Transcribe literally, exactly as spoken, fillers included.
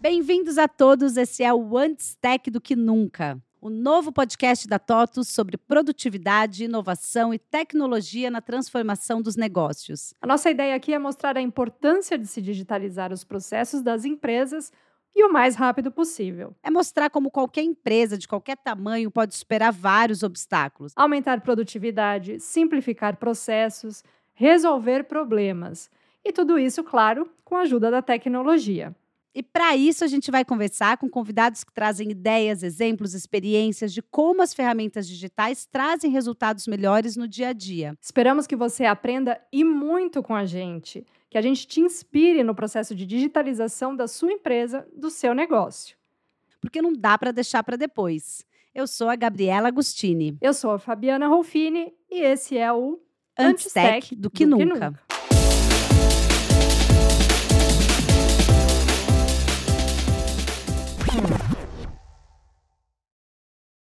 Bem-vindos a todos, esse é o Antes Tech do que Nunca, o novo podcast da TOTUS sobre produtividade, inovação e tecnologia na transformação dos negócios. A nossa ideia aqui é mostrar a importância de se digitalizar os processos das empresas e o mais rápido possível. É mostrar como qualquer empresa de qualquer tamanho pode superar vários obstáculos. Aumentar produtividade, simplificar processos, resolver problemas. E tudo isso, claro, com a ajuda da tecnologia. E para isso a gente vai conversar com convidados que trazem ideias, exemplos, experiências de como as ferramentas digitais trazem resultados melhores no dia a dia. Esperamos que você aprenda e muito com a gente, que a gente te inspire no processo de digitalização da sua empresa, do seu negócio. Porque não dá para deixar para depois. Eu sou a Gabriela Agostini. Eu sou a Fabiana Rolfini e esse é o Antes Tech do que, do que nunca. nunca.